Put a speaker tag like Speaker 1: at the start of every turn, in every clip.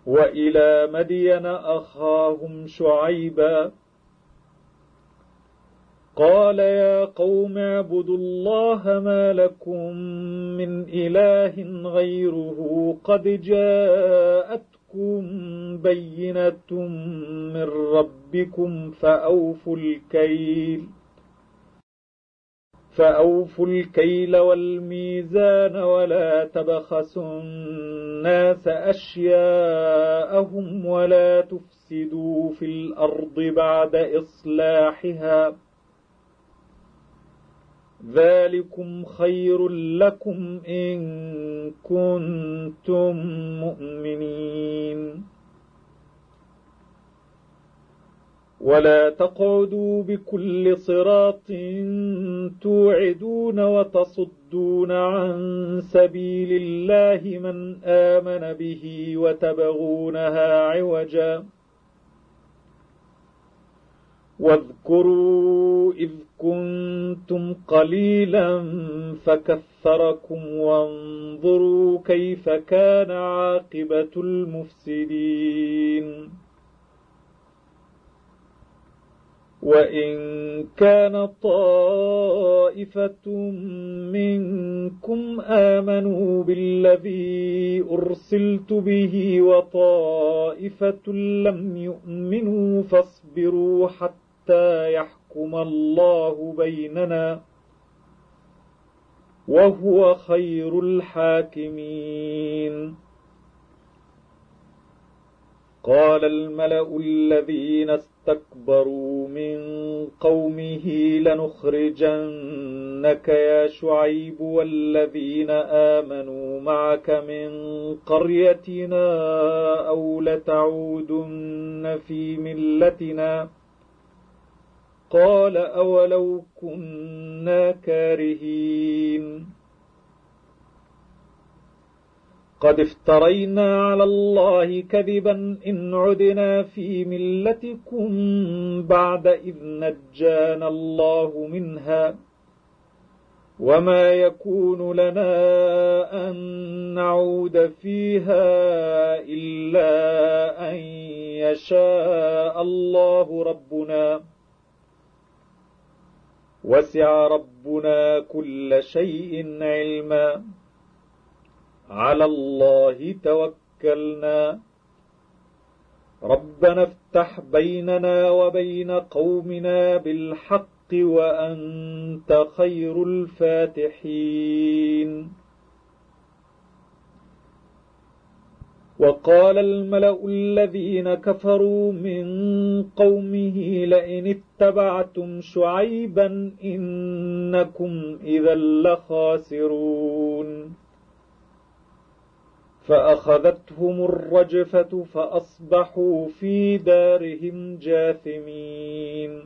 Speaker 1: وإلى مدين أخاهم شعيبا قال يا قوم اعبدوا الله ما لكم من إله غيره قد جاءتكم بينة من ربكم فأوفوا الكيل والميزان ولا تبخسوا الناس أشياءهم ولا تفسدوا في الأرض بعد إصلاحها ذلكم خير لكم إن كنتم مؤمنين ولا تقعدوا بكل صراط توعدون وتصدون عن سبيل الله من آمن به وتبغونها عوجا واذكروا إذ كنتم قليلا فكثركم وانظروا كيف كان عاقبة المفسدين وإن كان طائفة منكم آمنوا بالذي أرسلت به وطائفة لم يؤمنوا فاصبروا حتى يحكم الله بيننا وهو خير الحاكمين قال الملأ الذين استكبروا من قومه لنخرجنك يا شعيب والذين آمنوا معك من قريتنا أو لتعودن في ملتنا قال أولو كنا كارهين قد افترينا على الله كذبا إن عدنا في ملتكم بعد إذ نجانا الله منها وما يكون لنا أن نعود فيها إلا أن يشاء الله ربنا وسع ربنا كل شيء علما على الله توكلنا ربنا افتح بيننا وبين قومنا بالحق وأنت خير الفاتحين وقال الملأ الذين كفروا من قومه لئن اتبعتم شعيبا إنكم إذا لخاسرون فأخذتهم الرجفة فأصبحوا في دارهم جاثمين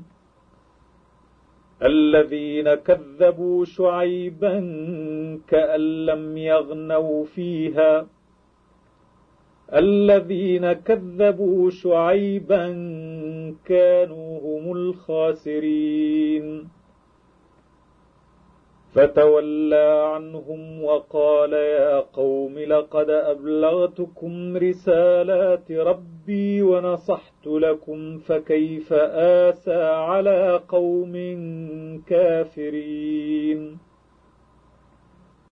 Speaker 1: الذين كذبوا شعيبا كأن لم يغنوا فيها الذين كذبوا شعيبا كانوا هم الخاسرين فتولى عنهم وقال يا قوم لقد أبلغتكم رسالات ربي ونصحت لكم فكيف آسى على قوم كافرين